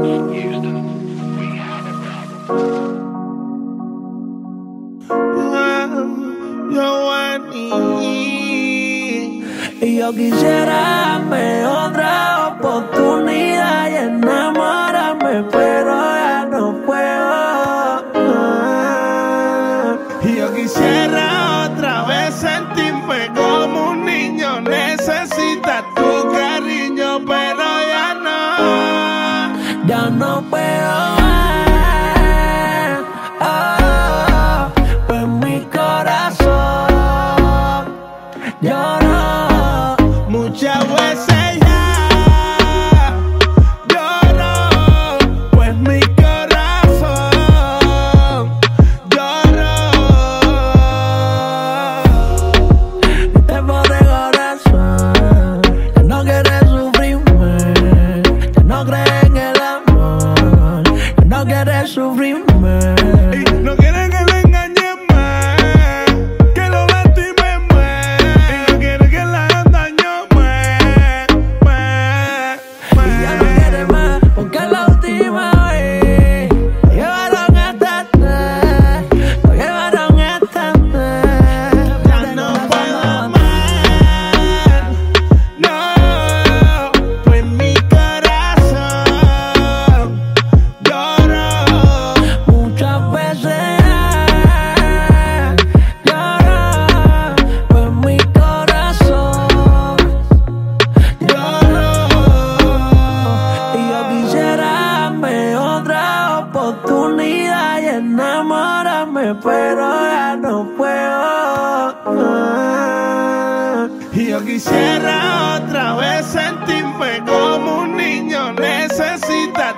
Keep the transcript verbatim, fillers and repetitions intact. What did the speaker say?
Y yo quisiera darme otra oportunidad y enamorarme, pero ya no puedo. Y yo quisiera otra vez sentirme como un niño. Necesitas tu cariño, pero ya no. Ya no puedo más. Oh, pues mi corazón lloró muchas veces ya. Lloró, pues mi corazón lloró. Este pobre corazón ya no quiere sufrirme, ya no cree en el amor, ya no quiere sufrirme. Y no quiere que le engañe más, que lo lastime más. Y no quiere que la daño más, más, más. Y ya no quiere más, porque la última vez lo llevaron hasta atrás, lo llevaron hasta atrás. Ya no puedo más, no, pues mi corazón lloró. Muchas veces lloró, pues mi corazón Lloró. y yo quisiera darme otra oportunidad y enamorarme, pero ya no puedo. Y yo quisiera otra vez sentirme como un niño. Necesitas